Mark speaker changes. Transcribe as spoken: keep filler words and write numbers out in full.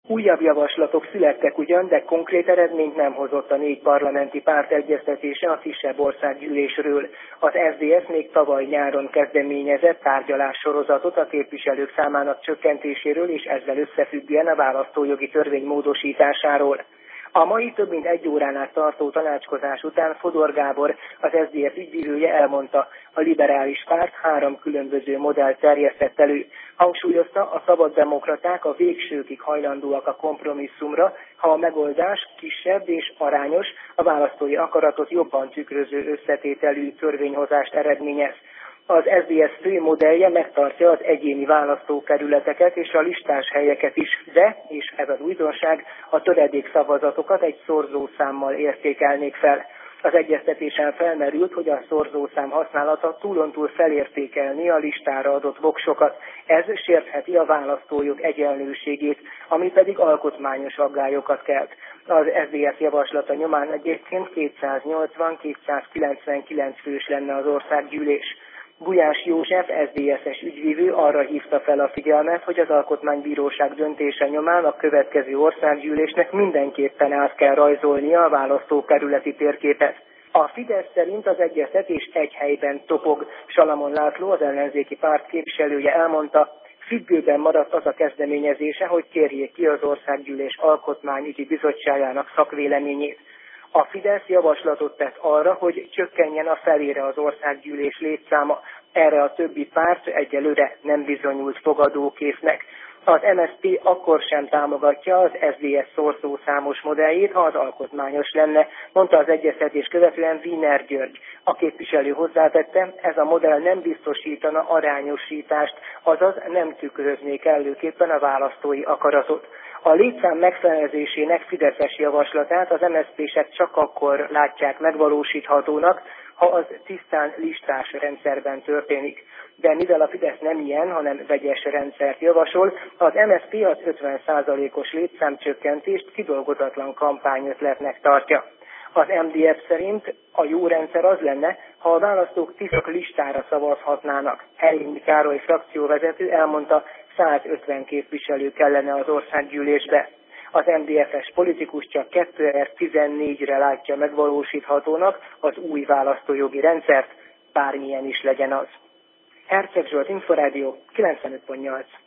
Speaker 1: Újabb javaslatok születtek ugyan, de konkrét eredményt nem hozott a négy parlamenti párt egyeztetése a kisebb országgyűlésről. Az es zé es még tavaly nyáron kezdeményezett tárgyalássorozatot a képviselők számának csökkentéséről és ezzel összefüggően a választójogi törvény módosításáról. A mai több mint egy órán át tartó tanácskozás után Fodor Gábor, az es zé es ügyvívője elmondta, a liberális párt három különböző modellt terjesztett elő. Hangsúlyozta, a szabaddemokraták a végsőkig hajlandóak a kompromisszumra, ha a megoldás kisebb és arányos, a választói akaratot jobban tükröző összetételű törvényhozást eredményez. Az es zé es fő modellje megtartja az egyéni választókerületeket és a listás helyeket is, de, és ez az újdonság, a töredék szavazatokat egy szorzószámmal értékelnék fel. Az egyeztetésen felmerült, hogy a szorzószám használata túlontúl felértékelni a listára adott voksokat. Ez sértheti a választójog egyenlőségét, ami pedig alkotmányos aggályokat kelt. Az es zé es javaslata nyomán egyébként kétszáznyolcvan-kétszázkilencvenkilenc fős lenne az országgyűlés. Gulyás József, es zé es-es ügyvívő arra hívta fel a figyelmet, hogy az Alkotmánybíróság döntése nyomán a következő országgyűlésnek mindenképpen át kell rajzolnia a választókerületi térképet. A Fidesz szerint az egyeztetés egy helyben topog. Salamon László, az ellenzéki párt képviselője elmondta, függőben maradt az a kezdeményezése, hogy kérjék ki az országgyűlés alkotmányügyi bizottságának szakvéleményét. A Fidesz javaslatot tett arra, hogy csökkenjen a felére az országgyűlés létszáma. Erre a többi párt egyelőre nem bizonyult fogadókésznek. Az em es zé pé akkor sem támogatja az es zé es szorzószámos modelljét, ha az alkotmányos lenne, mondta az egyeztetés követően Wiener György. A képviselő hozzátette, ez a modell nem biztosítana arányosítást, azaz nem tükrözné kellőképpen a választói akaratot. A létszám megfelezésének fideszes javaslatát az em es zé pések csak akkor látják megvalósíthatónak, ha az tisztán listás rendszerben történik. De mivel a Fidesz nem ilyen, hanem vegyes rendszert javasol, az em es zé pé az ötven százalékos létszámcsökkentést kidolgozatlan kampányötletnek tartja. Az em dé ef szerint a jó rendszer az lenne, ha a választók tiszok listára szavazhatnának. Herényi Károly frakcióvezető elmondta, százötven képviselő kellene az országgyűlésbe. Az em dé ef-es politikus csak kétezer-tizennégyre látja megvalósíthatónak az új választójogi rendszert, bármilyen is legyen az. Herceg Zsolt, Inforádió, kilencvenöt pont nyolc.